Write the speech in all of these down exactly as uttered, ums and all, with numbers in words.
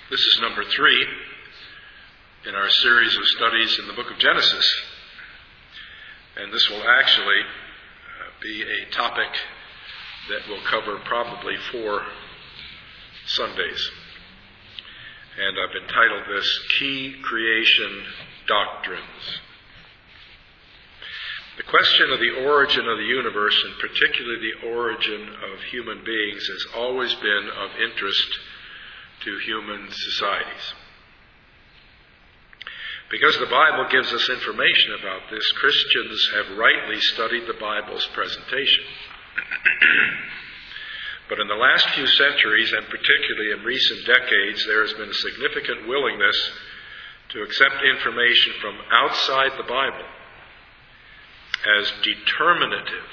This is number three in our series of studies in the book of Genesis. And this will actually uh, be a topic that will cover probably four Sundays. And I've entitled this Key Creation Doctrines. The question of the origin of the universe, and particularly the origin of human beings, has always been of interest to human societies. Because the Bible gives us information about this, Christians have rightly studied the Bible's presentation. But in the last few centuries, and particularly in recent decades, there has been a significant willingness to accept information from outside the Bible as determinative.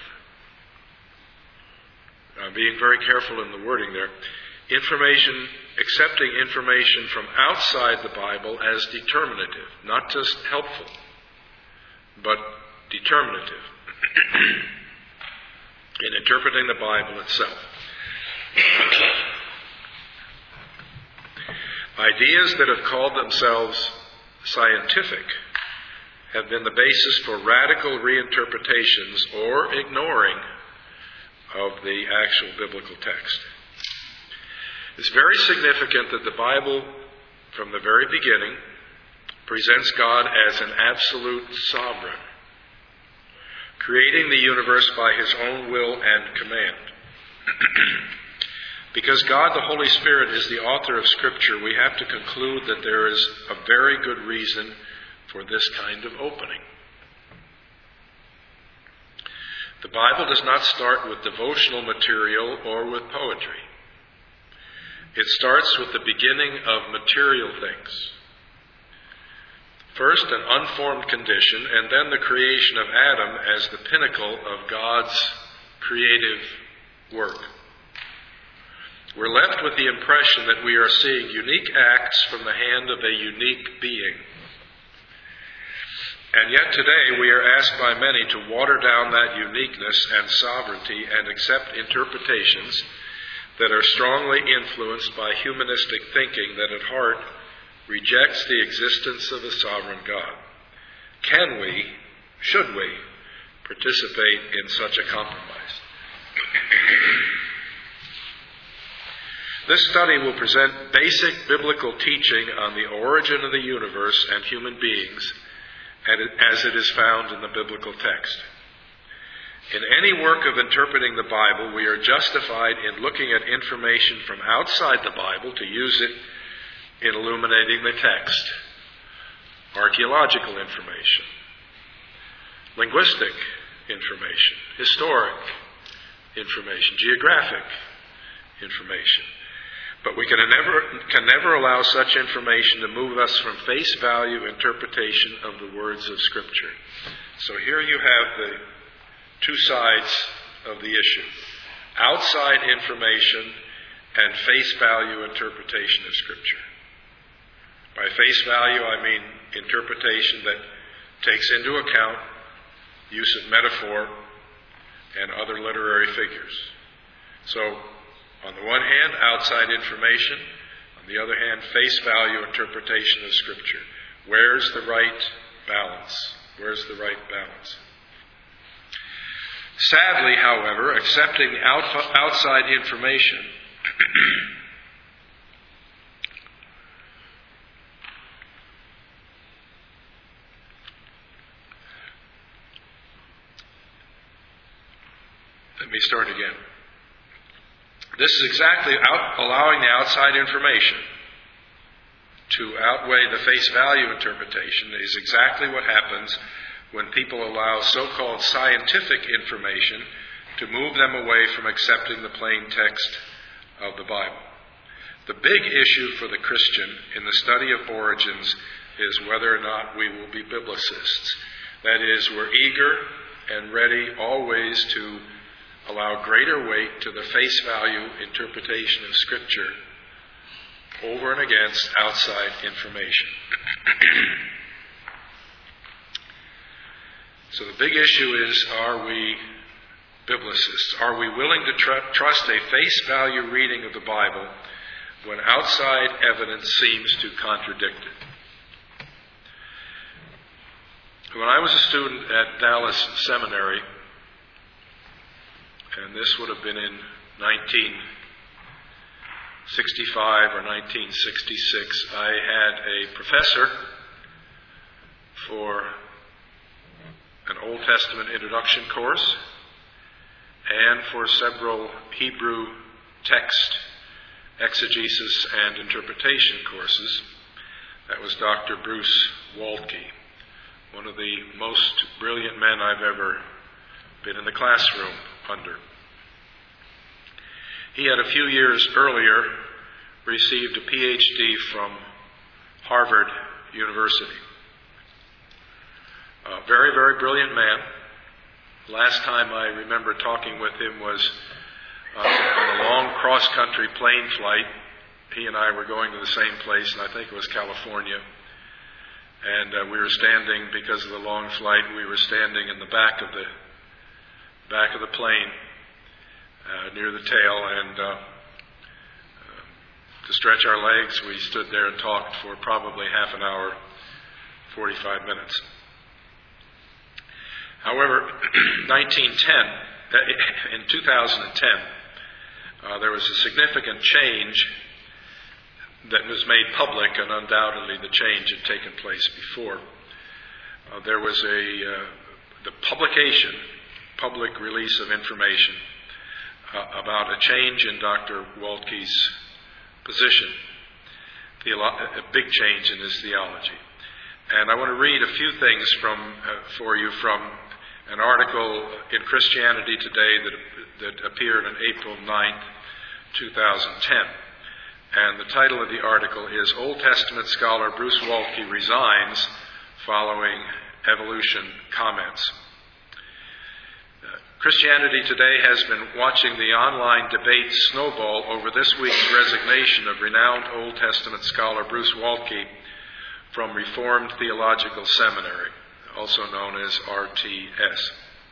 I'm being very careful in the wording there. Information, accepting information from outside the Bible as determinative, not just helpful, but determinative in interpreting the Bible itself. Ideas that have called themselves scientific have been the basis for radical reinterpretations or ignoring of the actual biblical text. It's very significant that the Bible, from the very beginning, presents God as an absolute sovereign, creating the universe by His own will and command. Because God, the Holy Spirit, is the author of Scripture, we have to conclude that there is a very good reason for this kind of opening. The Bible does not start with devotional material or with poetry. It starts with the beginning of material things. First, an unformed condition, and then the creation of Adam as the pinnacle of God's creative work. We're left with the impression that we are seeing unique acts from the hand of a unique being. And yet today we are asked by many to water down that uniqueness and sovereignty and accept interpretations that are strongly influenced by humanistic thinking that at heart rejects the existence of a sovereign God. Can we, should we, participate in such a compromise? This study will present basic biblical teaching on the origin of the universe and human beings as it is found in the biblical text. In any work of interpreting the Bible, we are justified in looking at information from outside the Bible to use it in illuminating the text. Archaeological information, linguistic information, historic information, geographic information. But we can never, can never allow such information to move us from face value interpretation of the words of Scripture. So here you have the two sides of the issue. Outside information and face value interpretation of Scripture. By face value, I mean interpretation that takes into account use of metaphor and other literary figures. So, on the one hand, outside information. On the other hand, face value interpretation of Scripture. Where's the right balance? Where's the right balance? Sadly, however, accepting outside information let me start again. This is exactly out, allowing the outside information to outweigh the face value interpretation is exactly what happens when people allow so-called scientific information to move them away from accepting the plain text of the Bible. The big issue for the Christian in the study of origins is whether or not we will be biblicists. That is, we're eager and ready always to allow greater weight to the face value interpretation of Scripture over and against outside information. So the big issue is, are we biblicists? Are we willing to tr- trust a face value reading of the Bible when outside evidence seems to contradict it. When I was a student at Dallas Seminary, and this would have been in nineteen sixty-five or nineteen sixty-six, I had a professor for an Old Testament introduction course and for several Hebrew text exegesis and interpretation courses. That was Doctor Bruce Waltke, one of the most brilliant men I've ever been in the classroom under. He had a few years earlier received a P H D from Harvard University. A very, very brilliant man. Last time I remember talking with him was uh, on a long cross-country plane flight. He and I were going to the same place, and I think it was California. And uh, we were standing, because of the long flight, we were standing in the back of the back of the plane, uh, near the tail, and uh, uh, to stretch our legs, we stood there and talked for probably half an hour, forty-five minutes. However, nineteen ten, in two thousand ten, uh, there was a significant change that was made public, and undoubtedly the change had taken place before. Uh, there was a uh, the publication, public release of information uh, about a change in Doctor Waltke's position, Theolo- a big change in his theology. And I want to read a few things from uh, for you from an article in Christianity Today that, that appeared on April ninth, two thousand ten. And the title of the article is Old Testament Scholar Bruce Waltke Resigns Following Evolution Comments. Uh, Christianity Today has been watching the online debate snowball over this week's resignation of renowned Old Testament scholar Bruce Waltke from Reformed Theological Seminary, also known as R T S.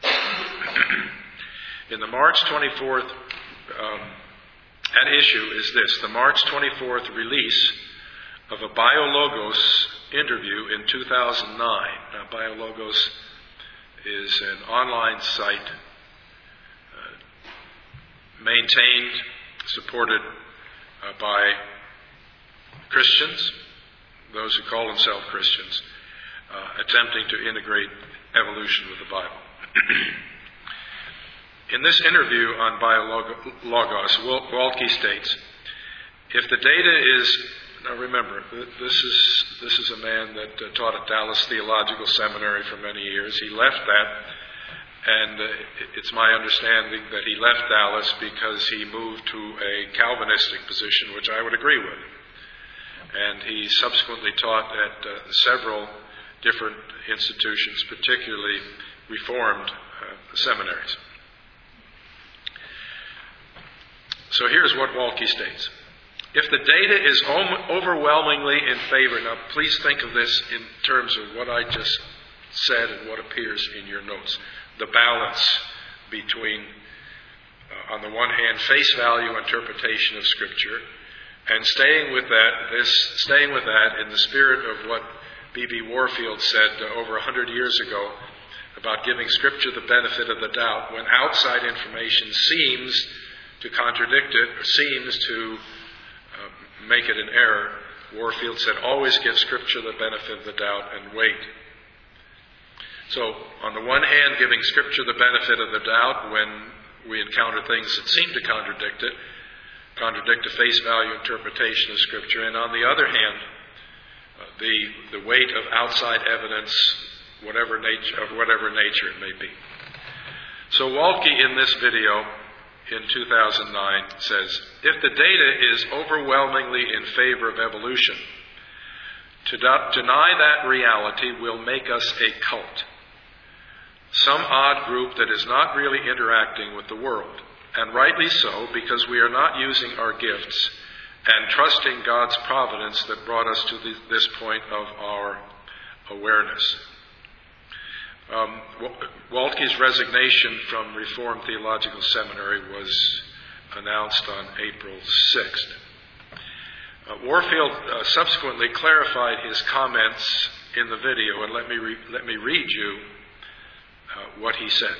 In the March twenty-fourth um, At issue is this, the March twenty-fourth release of a BioLogos interview in two thousand nine. Now, BioLogos is an online site uh, maintained, supported uh, by Christians, those who call themselves Christians, uh, attempting to integrate evolution with the Bible. In this interview on BioLogos, Waltke states, if the data is, now remember, this is this is a man that uh, taught at Dallas Theological Seminary for many years. He left that, and uh, it's my understanding that he left Dallas because he moved to a Calvinistic position, which I would agree with. And he subsequently taught at uh, several different institutions, particularly Reformed uh, seminaries. So here's what Waltke states. If the data is overwhelmingly in favor, now please think of this in terms of what I just said and what appears in your notes. The balance between, uh, on the one hand, face value interpretation of Scripture, and staying with that, this staying with that in the spirit of what B B Warfield said uh, over a hundred years ago about giving Scripture the benefit of the doubt when outside information seems to contradict it, or seems to uh, make it an error. Warfield said, always give Scripture the benefit of the doubt and wait. So, on the one hand, giving Scripture the benefit of the doubt when we encounter things that seem to contradict it, contradict a face value interpretation of Scripture, and on the other hand, uh, the the weight of outside evidence, whatever nature of whatever nature it may be. So Waltke in this video in two thousand nine says, if the data is overwhelmingly in favor of evolution, to do- deny that reality will make us a cult, some odd group that is not really interacting with the world, and rightly so, because we are not using our gifts and trusting God's providence that brought us to the, this point of our awareness. Um, Waltke's resignation from Reformed Theological Seminary was announced on April sixth. Uh, Warfield uh, subsequently clarified his comments in the video, and let me re- let me read you uh, what he said.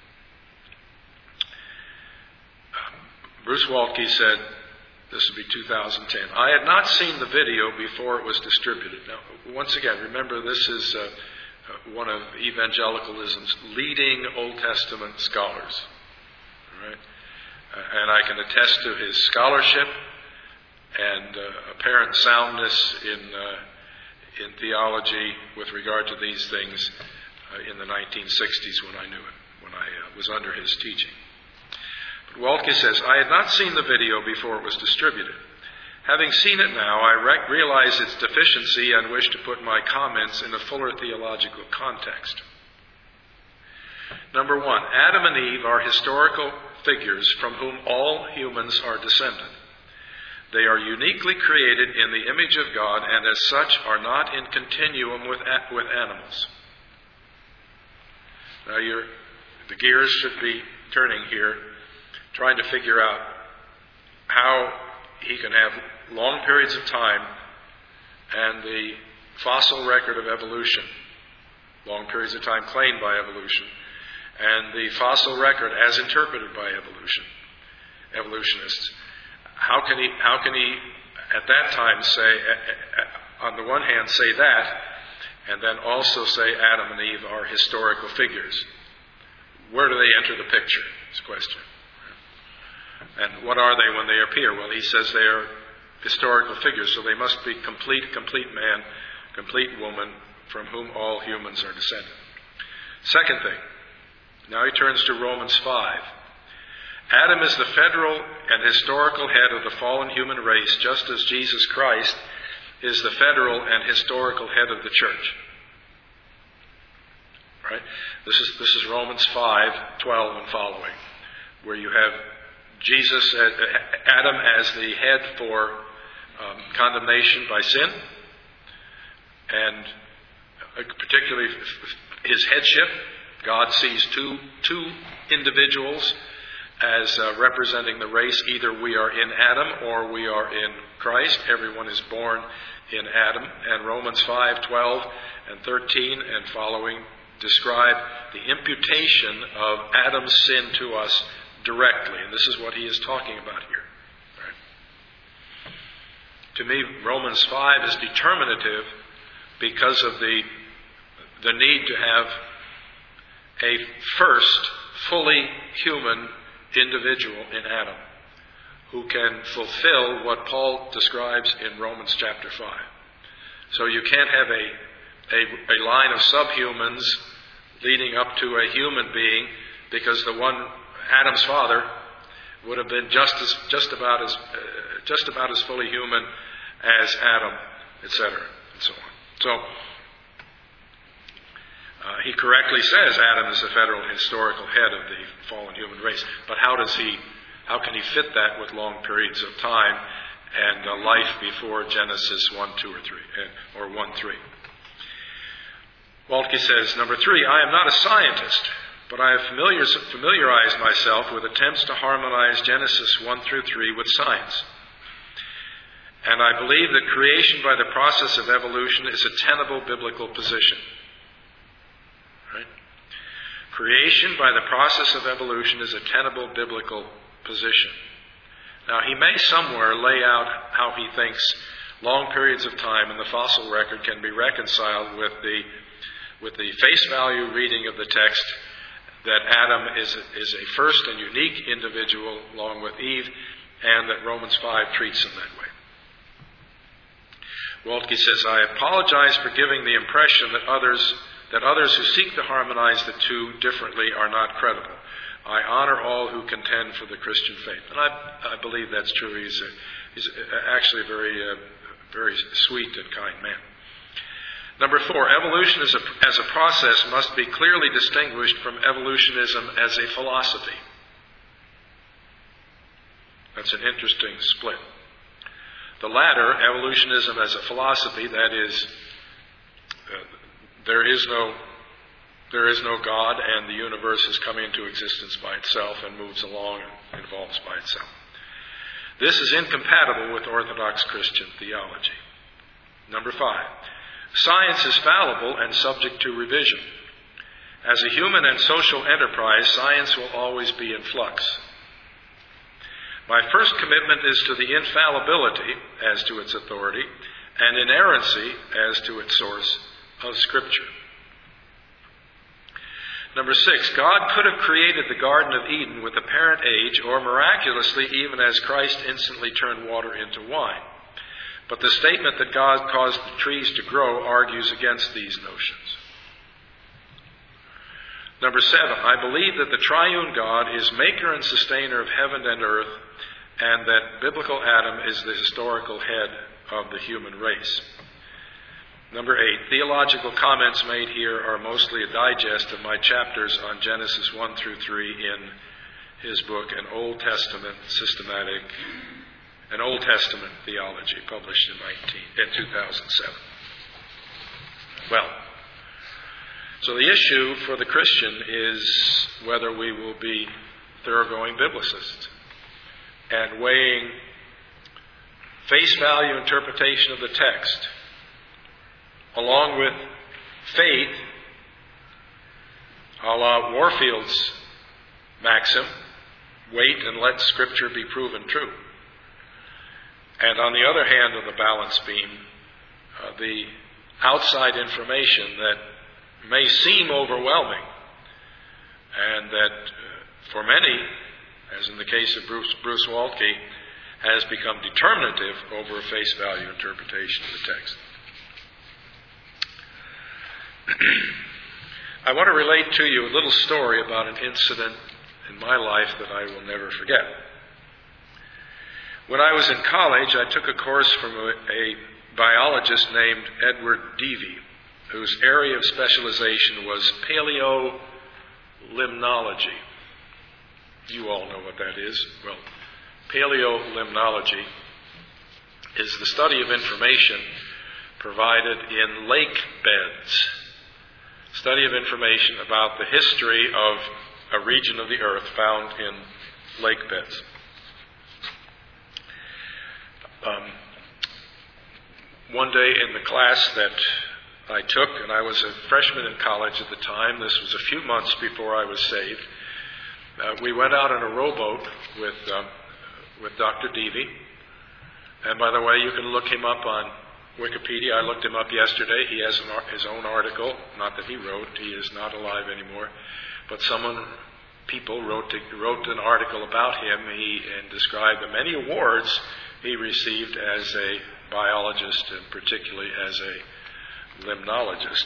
Um, Bruce Waltke said, this would be two thousand ten, "I had not seen the video before it was distributed." Now, once again, remember this is uh, uh, one of evangelicalism's leading Old Testament scholars. All right? Uh, and I can attest to his scholarship and uh, apparent soundness in uh, in theology with regard to these things uh, in the nineteen sixties when I knew him, when I uh, was under his teaching. But Waltke says, "I had not seen the video before it was distributed. Having seen it now, I re- realize its deficiency and wish to put my comments in a fuller theological context. Number one, Adam and Eve are historical figures from whom all humans are descended. They are uniquely created in the image of God and as such are not in continuum with, with animals." Now you're, the gears should be turning here, trying to figure out how he can have long periods of time and the fossil record of evolution, long periods of time claimed by evolution, and the fossil record as interpreted by evolution, evolutionists. How can he, how can he at that time say, on the one hand, say that, and then also say Adam and Eve are historical figures? Where do they enter the picture? Is the question. And what are they when they appear? Well, he says they are historical figures, so they must be complete, complete man, complete woman, from whom all humans are descended. Second thing, now he turns to Romans five. Adam is the federal and historical head of the fallen human race, just as Jesus Christ is the federal and historical head of the church. Right? This is this is Romans five, twelve and following, where you have Jesus, Adam as the head for um, condemnation by sin, and particularly his headship. God sees two two individuals as uh, representing the race. Either we are in Adam or we are in Christ. Everyone is born in Adam. And Romans five, twelve and thirteen and following describe the imputation of Adam's sin to us directly. And this is what he is talking about here. Right? To me, Romans five is determinative because of the, the need to have a first fully human individual in Adam who can fulfill what Paul describes in Romans chapter five. So you can't have a, a, a line of subhumans leading up to a human being, because the one, Adam's father, would have been just as just about as uh, just about as fully human as Adam, et cetera, and so on. So uh, he correctly says Adam is the federal historical head of the fallen human race. But how does he? How can he fit that with long periods of time and a life before Genesis one, two, or three, or one, three? Waltke says, number three, I am not a scientist, but I have familiarized myself with attempts to harmonize Genesis one through three with science. And I believe that creation by the process of evolution is a tenable biblical position. Right? Creation by the process of evolution is a tenable biblical position. Now, he may somewhere lay out how he thinks long periods of time in the fossil record can be reconciled with the with the face value reading of the text that Adam is a, is a first and unique individual along with Eve, and that Romans five treats him that way. Waltke says, I apologize for giving the impression that others that others who seek to harmonize the two differently are not credible. I honor all who contend for the Christian faith. And I, I believe that's true. He's, a, he's actually a very, uh, very sweet and kind man. Number four, evolution as a, as a process must be clearly distinguished from evolutionism as a philosophy. That's an interesting split. The latter, evolutionism as a philosophy, that is, uh, there is no there is no God, and the universe has come into existence by itself and moves along and evolves by itself. This is incompatible with Orthodox Christian theology. Number five, science is fallible and subject to revision. As a human and social enterprise, science will always be in flux. My first commitment is to the infallibility as to its authority and inerrancy as to its source of Scripture. Number six, God could have created the Garden of Eden with apparent age, or miraculously, even as Christ instantly turned water into wine. But the statement that God caused the trees to grow argues against these notions. Number seven, I believe that the triune God is maker and sustainer of heaven and earth, and that biblical Adam is the historical head of the human race. Number eight, theological comments made here are mostly a digest of my chapters on Genesis one through three in his book, An Old Testament Systematic, An Old Testament Theology, published in, nineteen, in two thousand seven. Well, so the issue for the Christian is whether we will be thoroughgoing biblicists and weighing face value interpretation of the text along with faith, a la Warfield's maxim, wait and let Scripture be proven true. And on the other hand of the balance beam, uh, the outside information that may seem overwhelming, and that uh, for many, as in the case of Bruce, Bruce Waltke, has become determinative over a face value interpretation of the text. I want to relate to you a little story about an incident in my life that I will never forget. When I was in college, I took a course from a, a biologist named Edward Devey, whose area of specialization was paleolimnology. You all know what that is. Well, paleolimnology is the study of information provided in lake beds. Study of information about the history of a region of the earth found in lake beds. Um, one day in the class that I took, and I was a freshman in college at the time, this was a few months before I was saved, uh, we went out on a rowboat with, um, with Doctor Devey. And by the way, you can look him up on Wikipedia. I looked him up yesterday. He has an, his own article, not that he wrote. He is not alive anymore. But someone, people wrote, to, wrote an article about him. He and described the many awards he received as a biologist, and particularly as a limnologist.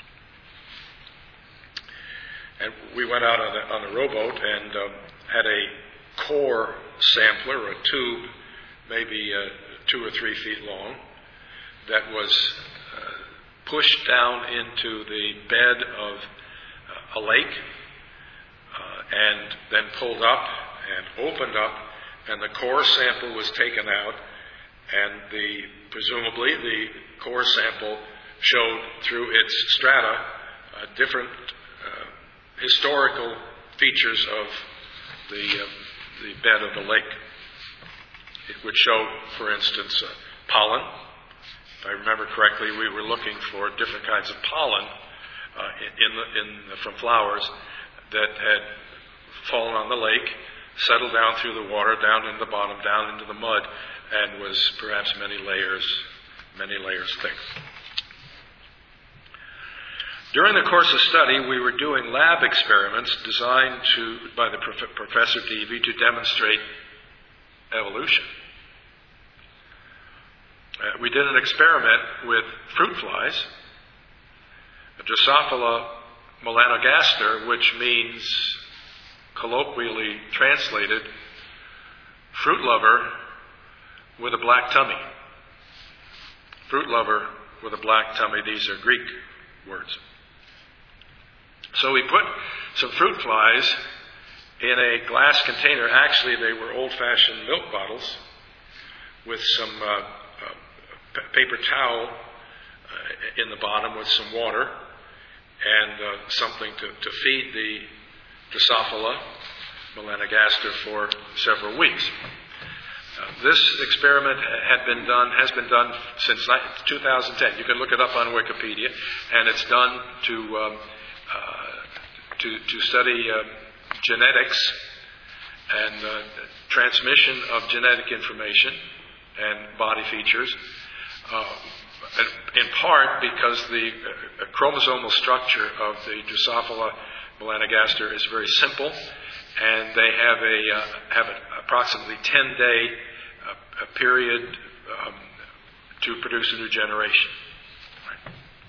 And we went out on the, on the rowboat and um, had a core sampler, or a tube, maybe uh, two or three feet long, that was uh, pushed down into the bed of uh, a lake, uh, and then pulled up and opened up, and the core sample was taken out, and the presumably the core sample showed through its strata uh, different uh, historical features of the uh, the bed of the lake. It would show, for instance, uh, pollen. If I remember correctly, we were looking for different kinds of pollen uh, in the, in the, from flowers that had fallen on the lake, settled down through the water, down in the bottom, down into the mud, and was perhaps many layers, many layers thick. During the course of study, we were doing lab experiments designed to, by the prof- Professor Devey to demonstrate evolution. Uh, we did an experiment with fruit flies, Drosophila melanogaster, which means, colloquially translated, fruit lover with a black tummy. Fruit lover with a black tummy, these are Greek words. So we put some fruit flies in a glass container. Actually, they were old-fashioned milk bottles with some uh, uh, p- paper towel uh, in the bottom with some water and uh, something to, to feed the Drosophila melanogaster for several weeks. this experiment had been done, has been done since two thousand ten. You can look it up on Wikipedia, and it's done to um, uh, to, to study uh, genetics and uh, transmission of genetic information and body features. Uh, in part because the uh, chromosomal structure of the Drosophila melanogaster is very simple, and they have a uh, have an approximately ten day uh, a period um, to produce a new generation. Right.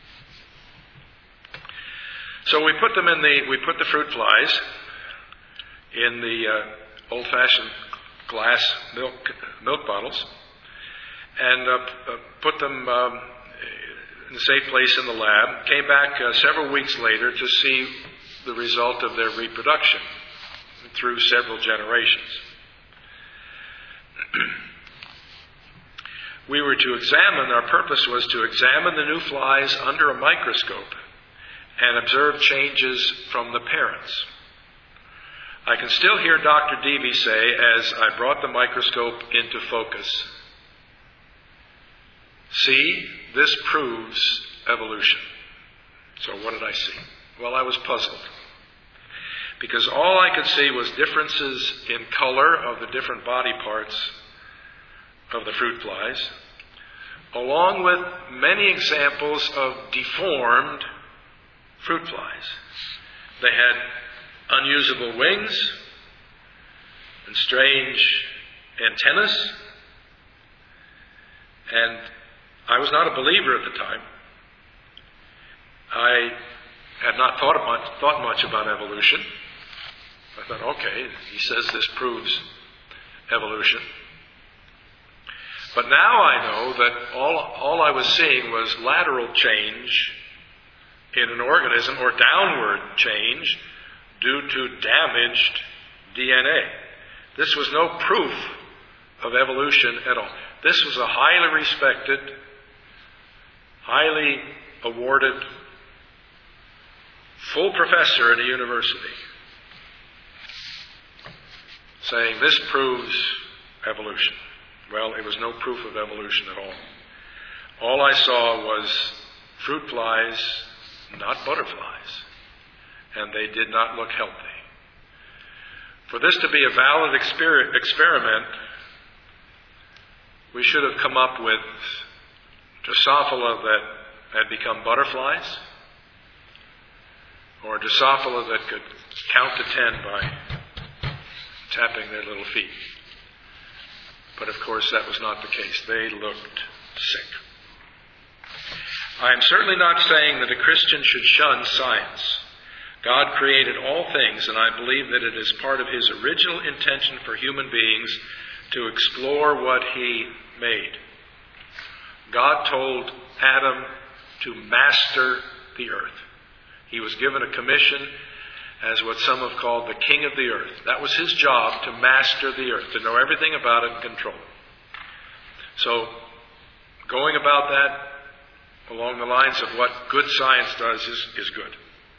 So we put them in the we put the fruit flies in the uh, old-fashioned glass milk milk bottles, and uh, uh, put them um, in a safe place in the lab. Came back uh, several weeks later to see the result of their reproduction through several generations. We were to examine, our purpose was to examine the new flies under a microscope and observe changes from the parents. I can still hear Doctor Deavy say as I brought the microscope into focus, "See, this proves evolution." So what did I see? Well, I was puzzled, because all I could see was differences in color of the different body parts of the fruit flies, along with many examples of deformed fruit flies. They had unusable wings and strange antennas, and I was not a believer at the time. I had not thought much, thought much about evolution. I thought, okay, he says this proves evolution. But now I know that all, all I was seeing was lateral change in an organism, or downward change due to damaged D N A. This was no proof of evolution at all. This was a highly respected, highly awarded, full professor at a university saying this proves evolution. Well, it was no proof of evolution at all. All I saw was fruit flies, not butterflies, and they did not look healthy. For this to be a valid exper- experiment, we should have come up with Drosophila that had become butterflies, or Drosophila that could count to ten by tapping their little feet. But of course that was not the case. They looked sick. I am certainly not saying that a Christian should shun science. God created all things, and I believe that it is part of His original intention for human beings to explore what He made. God told Adam to master the earth. He was given a commission as what some have called the king of the earth. That was his job, to master the earth, to know everything about it and control it. So, going about that along the lines of what good science does is, is good.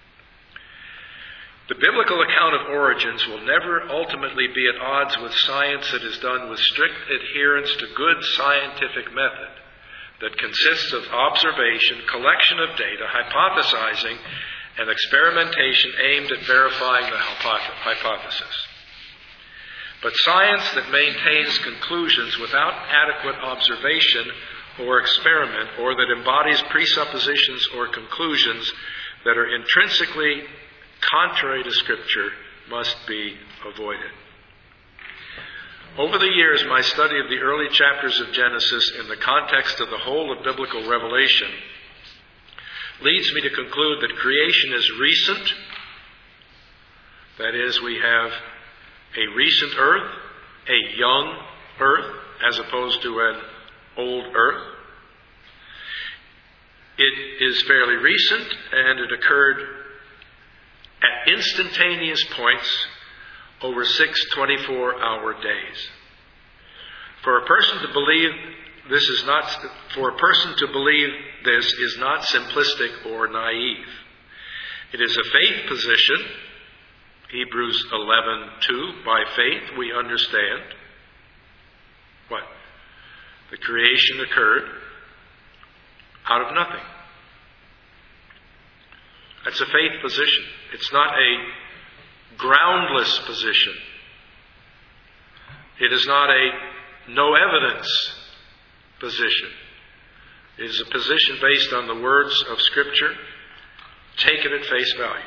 The biblical account of origins will never ultimately be at odds with science that is done with strict adherence to good scientific method that consists of observation, collection of data, hypothesizing, and experimentation aimed at verifying the hypothesis. But science that maintains conclusions without adequate observation or experiment, or that embodies presuppositions or conclusions that are intrinsically contrary to Scripture, must be avoided. Over the years, my study of the early chapters of Genesis in the context of the whole of biblical revelation leads me to conclude that creation is recent. That is, we have a recent earth, a young earth, as opposed to an old earth. It is fairly recent, and it occurred at instantaneous points over six twenty-four hour days. For a person to believe this is not, for a person to believe this is not simplistic or naive. It is a faith position. Hebrews eleven two. By faith we understand. What? The creation occurred out of nothing. That's a faith position. It's not a groundless position. It is not a no evidence position. It is a position based on the words of Scripture, taken at face value.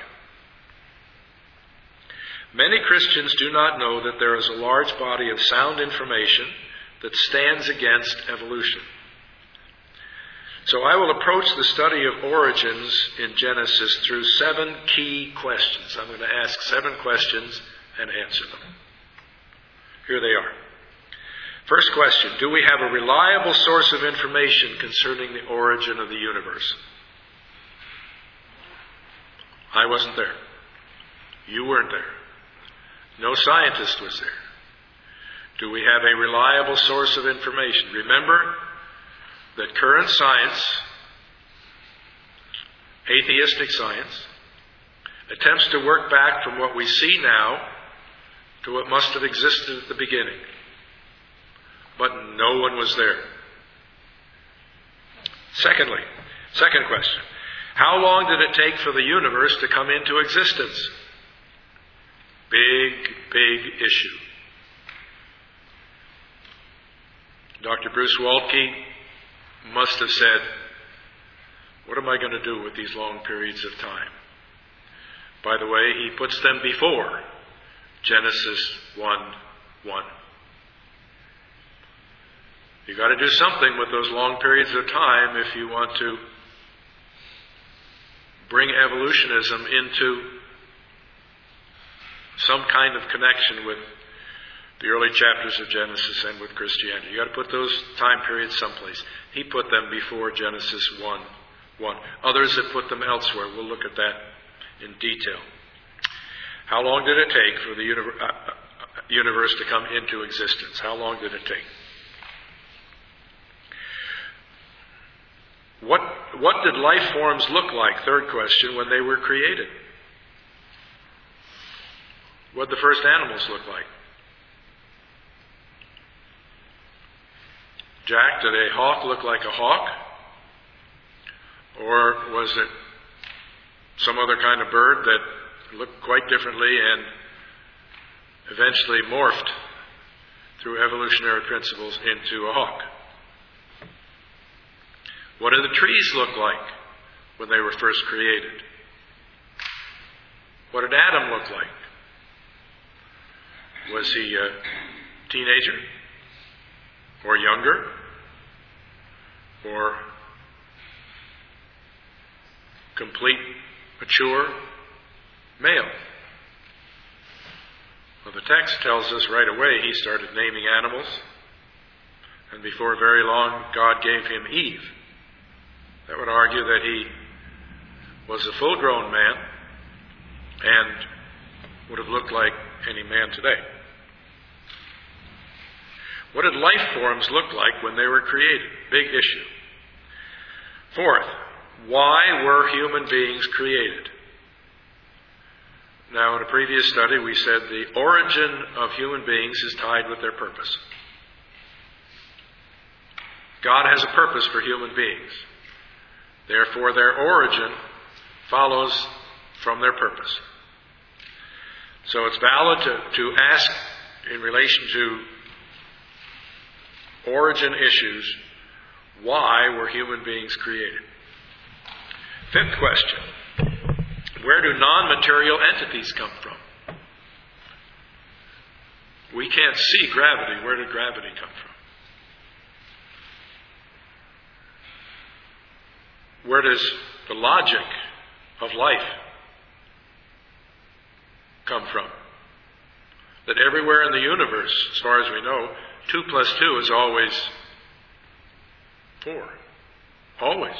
Many Christians do not know that there is a large body of sound information that stands against evolution. So I will approach the study of origins in Genesis through seven key questions. I'm going to ask seven questions and answer them. Here they are. First question, do we have a reliable source of information concerning the origin of the universe? I wasn't there. You weren't there. No scientist was there. Do we have a reliable source of information? Remember that current science, atheistic science, attempts to work back from what we see now to what must have existed at the beginning. But no one was there. Secondly, second question, how long did it take for the universe to come into existence? Big, big issue. Doctor Bruce Waltke must have said, what am I going to do with these long periods of time? By the way, he puts them before Genesis one one. You've got to do something with those long periods of time if you want to bring evolutionism into some kind of connection with the early chapters of Genesis and with Christianity. You've got to put those time periods someplace. He put them before Genesis one one. Others have put them elsewhere. We'll look at that in detail. How long did it take for the universe to come into existence? How long did it take? What, what did life forms look like, third question, when they were created? What did the first animals look like? Jack, did a hawk look like a hawk? Or was it some other kind of bird that looked quite differently and eventually morphed through evolutionary principles into a hawk? What did the trees look like when they were first created? What did Adam look like? Was he a teenager? Or younger? Or complete, mature male? Well, the text tells us right away he started naming animals, and before very long God gave him Eve. That would argue that he was a full-grown man and would have looked like any man today. What did life forms look like when they were created? Big issue. Fourth, why were human beings created? Now, in a previous study, we said the origin of human beings is tied with their purpose. God has a purpose for human beings. Therefore, their origin follows from their purpose. So it's valid to, to ask in relation to origin issues, why were human beings created? Fifth question, where do non-material entities come from? We can't see gravity. Where did gravity come from? Where does the logic of life come from? That everywhere in the universe, as far as we know, two plus two is always four. Always.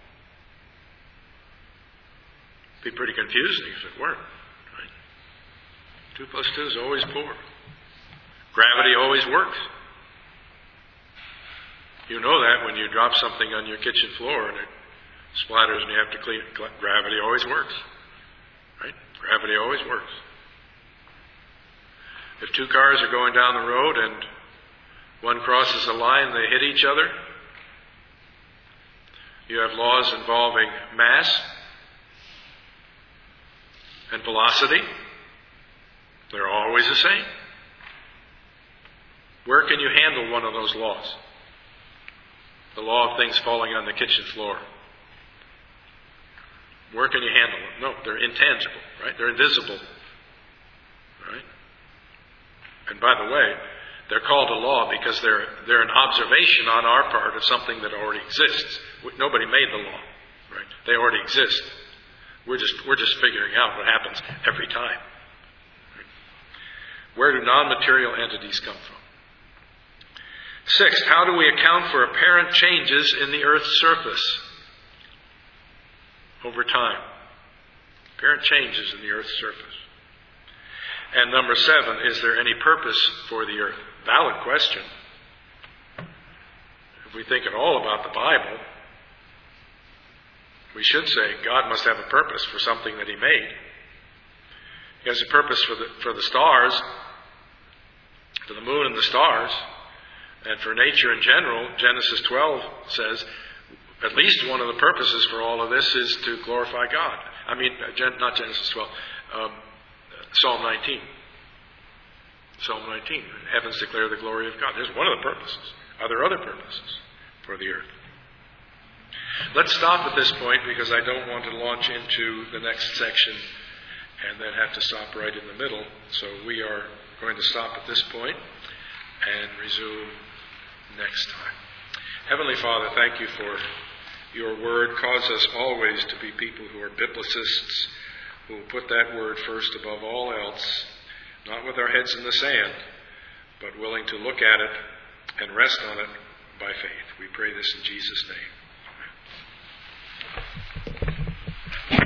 It'd be pretty confusing if it weren't. Right? Two plus two is always four. Gravity always works. You know that when you drop something on your kitchen floor and it splatters and you have to clean it. Gravity always works. Right? Gravity always works. If two cars are going down the road and One crosses a line, they hit each other. You have laws involving mass and velocity. They're always the same. Where can you handle one of those laws? The law of things falling on the kitchen floor. Where can you handle them? No, they're intangible, right? They're invisible, right? And by the way, they're called a law because they're they're an observation on our part of something that already exists. Nobody made the law, right? They already exist. We're just we're just figuring out what happens every time. Right? Where do non-material entities come from? Sixth, how do we account for apparent changes in the earth's surface over time? Apparent changes in the earth's surface. And number seven, is there any purpose for the earth? Valid question. If we think at all about the Bible, we should say God must have a purpose for something that He made. He has a purpose for the for the stars, for the moon and the stars, and for nature in general. Genesis twelve says at least one of the purposes for all of this is to glorify God. I mean, not Genesis twelve, um, Psalm nineteen. Psalm nineteen. Heavens declare the glory of God. There's one of the purposes. Are there other purposes for the earth? Let's stop at this point because I don't want to launch into the next section and then have to stop right in the middle. So we are going to stop at this point and resume next time. Heavenly Father, thank you for your word. Cause us always to be people who are biblicists, who will put that word first above all else, not with our heads in the sand, but willing to look at it and rest on it by faith. We pray this in Jesus' name.